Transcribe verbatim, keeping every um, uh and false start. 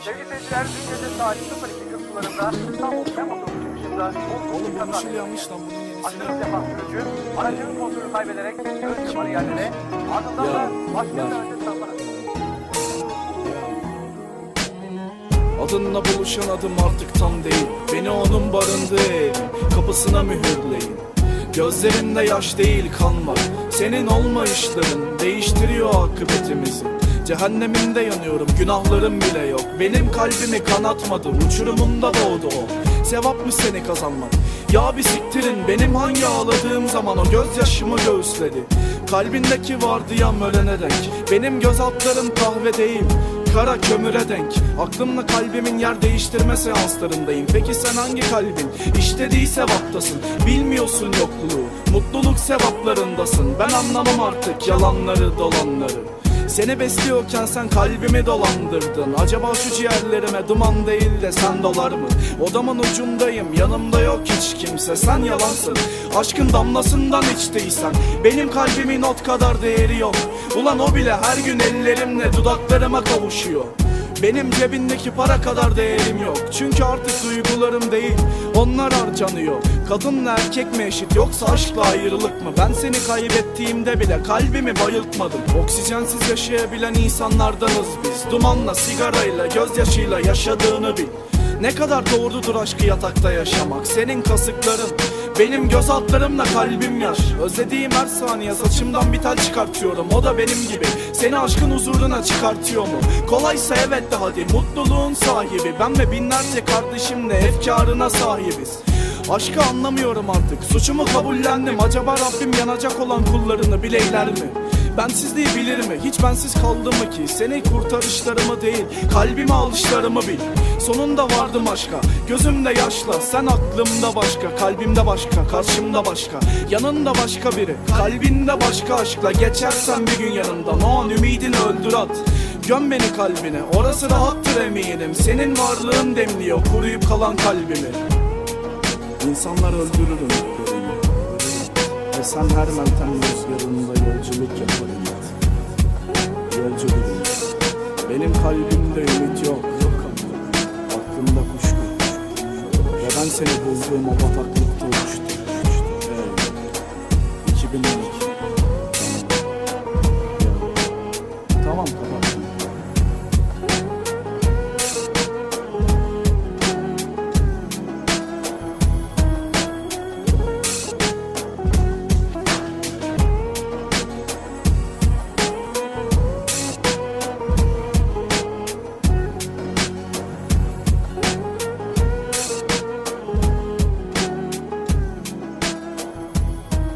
Sevgili seyirciler, dün gece saat sıfır iki kırk sularında İstanbul Tem Otobüs çıkışında Oğlum kaza bunun şey verdi. yanlış lan, bunun yenisini Aşırı yap. defa sürücü aracının kontrolü kaybederek önce bariyerlere, ardından Ya, da başka ya. bir önce çarparak. Adınla buluşan adım artık tam değil. Beni onun barındığı evin kapısına mühürleyin. Gözlerimde yaş değil kan var. Senin olmayışların değiştiriyor akıbetimizi. Cehenneminde yanıyorum, günahlarım bile yok. Benim kalbimi kanatmadı, uçurumunda doğdu o. Sevap mı seni kazanmak? Ya bir siktirin, benim hangi ağladığım zaman o gözyaşımı göğüsledi. Kalbindeki vardiyam ölene dek. Benim göz altlarım kahve değil, kara kömüre denk. Aklımla kalbimin yer değiştirme seanslarındayım. Peki sen hangi kalbin işlediği sevaptasın? Bilmiyorsun yokluğu, mutluluk sevaplarındasın. Ben anlamam artık yalanları dolanları. Seni besliyorken sen kalbimi dolandırdın. Acaba şu ciğerlerime duman değil de sen dolar mı? Odamın ucundayım, yanımda yok hiç kimse. Sen yalansın, aşkın damlasından içtiysen. Benim kalbimin ot kadar değeri yok. Ulan o bile her gün ellerimle dudaklarıma kavuşuyor. Benim cebindeki para kadar değerim yok. Çünkü artık duygularım değil, onlar harcanıyor. Kadınla erkek mi eşit, yoksa aşkla ayrılık mı? Ben seni kaybettiğimde bile kalbimi bayıltmadım. Oksijensiz yaşayabilen insanlardanız biz. Dumanla, sigarayla, gözyaşıyla yaşadığını bil. Ne kadar doğrudur aşkı yatakta yaşamak. Senin kasıkların, benim göz altlarımla kalbim yaş. Özlediğim her saniye saçımdan bir tel çıkartıyorum. O da benim gibi seni aşkın huzuruna çıkartıyor mu? Kolaysa evet de hadi, mutluluğun sahibi ben ve binlerce kardeşimle efkarına sahibiz. Aşkı anlamıyorum artık, suçumu kabullendim. Acaba Rabbim yanacak olan kullarını bileyler mi? Bensizliği bilir mi? Hiç bensiz kaldı mı ki? Seni kurtarışlarımı değil, kalbime alışlarımı bil. Sonunda vardım aşka, gözümde yaşla. Sen aklımda başka, kalbimde başka, karşımda başka, yanında başka biri, kalbinde başka aşkla. Geçersen bir gün yanımdan, o an ümidini öldür at. Göm beni kalbine, orası rahattır eminim. Senin varlığın demliyor kuruyup kalan kalbimi. İnsanlar öldürür ümitlerini ve sen her meltemle